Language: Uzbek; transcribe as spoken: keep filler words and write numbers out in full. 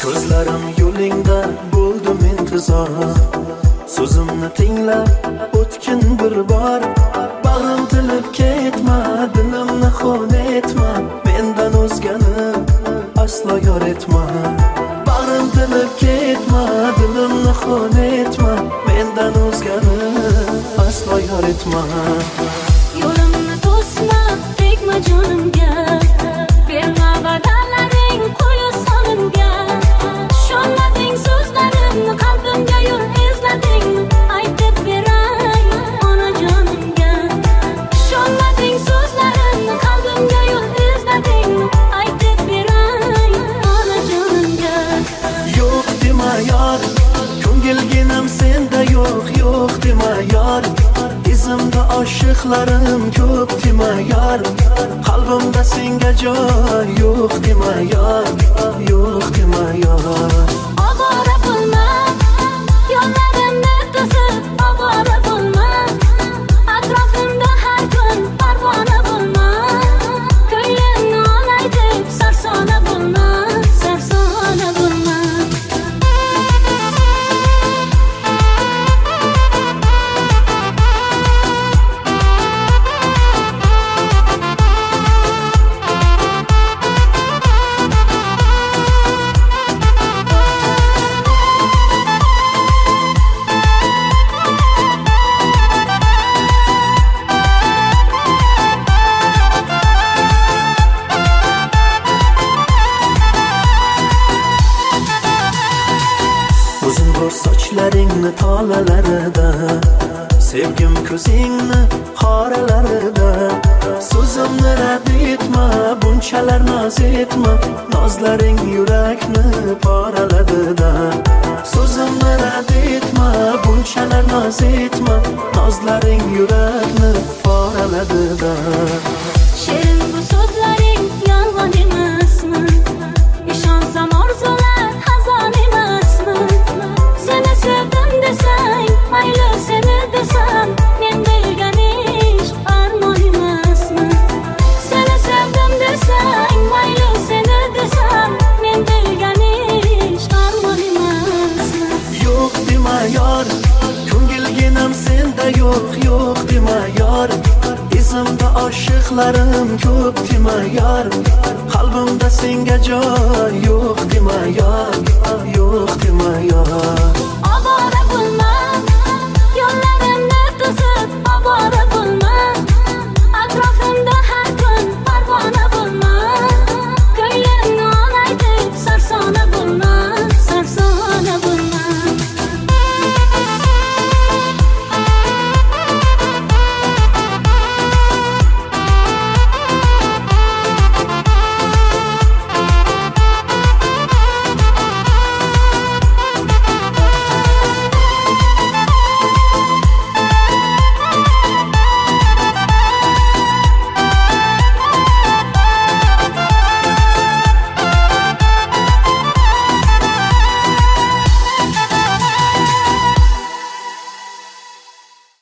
Ko'zlarim yo'lingda bo'ldim intizor, so'zimni tinglab o'tkin bir bor. Bag'rim tilib ketma, dilimni xon etma, mendan o'zgani aslo yor etma. Bag'rim tilib ketma, dilimni xon etma, mendan o'zgani aslo yor etma. Yo'limni to'sma, tegma jonimga, berma va'dalaring qo'yi sonimga. Tushunmading so'zlarimni, qalbimga yo'l izlading, aytib beray onajonimga. Tushunmading so'zlarimni, qalbimga yo'l izlading, aytib beray onajonimga. Yo'q dema yor, ko'ngilginam senda yo'q, yo'q dema yor. Izimda oshiqlarim ko'p dema yor, qalbimda senga joy yo'q dema yor, yo'q dema yor. Ovora bo'lma, yo'llarimni to'sib ovora bo'lma, atrofimda har kun parvona bo'lma, ko'nglimni olay deb sarsona bo'lma, sarsona bo'lma. Uzun bu sochlaringni tolalarida, sevgim ko'zingni xoralarida. So'zimni rad etma, bunchalar noz etma, nozlaring yurakni poraladida. So'zimni rad etma, bunchalar noz etma, nozlaring yurakni poraladida. Shirin bu so'zlaring yolg'on emasmi? Ishonsam orzular hazon emasmi? Seni sevdim desang, mayli seni desam, men bilgan ish armon emasmi? Seni sevdim desang, mayli seni desam, men bilgan ish armon emasmi? Yo'q dema yor, ko'ngilginam senda yo'q, yo'q dema yor. Izimda oshiqlarim ko'p dema yor, qalbimda senga joy yo'q